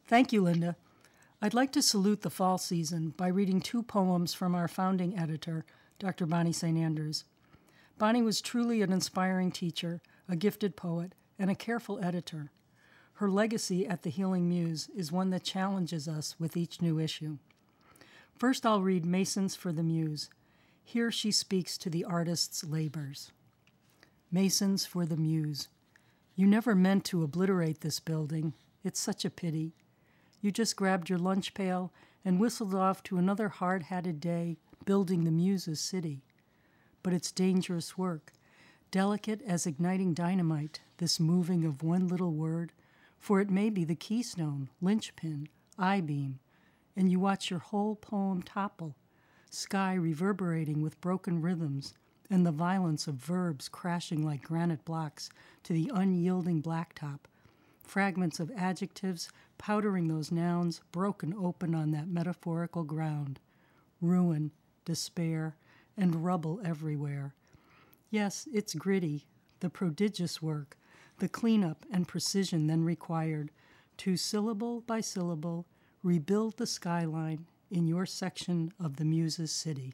Thank you, Linda. I'd like to salute the fall season by reading 2 poems from our founding editor, Dr. Bonnie St. Andrews. Bonnie was truly an inspiring teacher, a gifted poet, and a careful editor. Her legacy at the Healing Muse is one that challenges us with each new issue. First, I'll read Masons for the Muse. Here she speaks to the artist's labors. Masons for the Muse. You never meant to obliterate this building. It's such a pity. You just grabbed your lunch pail and whistled off to another hard-hatted day building the Muse's city. But it's dangerous work, delicate as igniting dynamite, this moving of one little word, for it may be the keystone, linchpin, I-beam, and you watch your whole poem topple, sky reverberating with broken rhythms, and the violence of verbs crashing like granite blocks to the unyielding blacktop, fragments of adjectives powdering those nouns broken open on that metaphorical ground, ruin, despair, and rubble everywhere. Yes, it's gritty, the prodigious work, the cleanup and precision then required to, syllable by syllable, rebuild the skyline in your section of the Muse's city.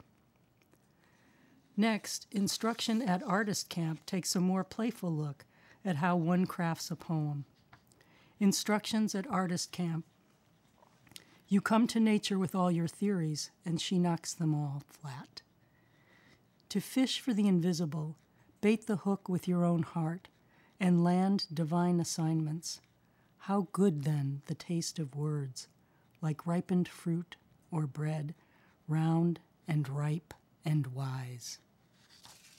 Next, Instruction at Artist Camp takes a more playful look at how one crafts a poem. Instructions at Artist Camp. You come to nature with all your theories, and she knocks them all flat. To fish for the invisible, bait the hook with your own heart, and land divine assignments. How good, then, the taste of words, like ripened fruit or bread, round and ripe and wise.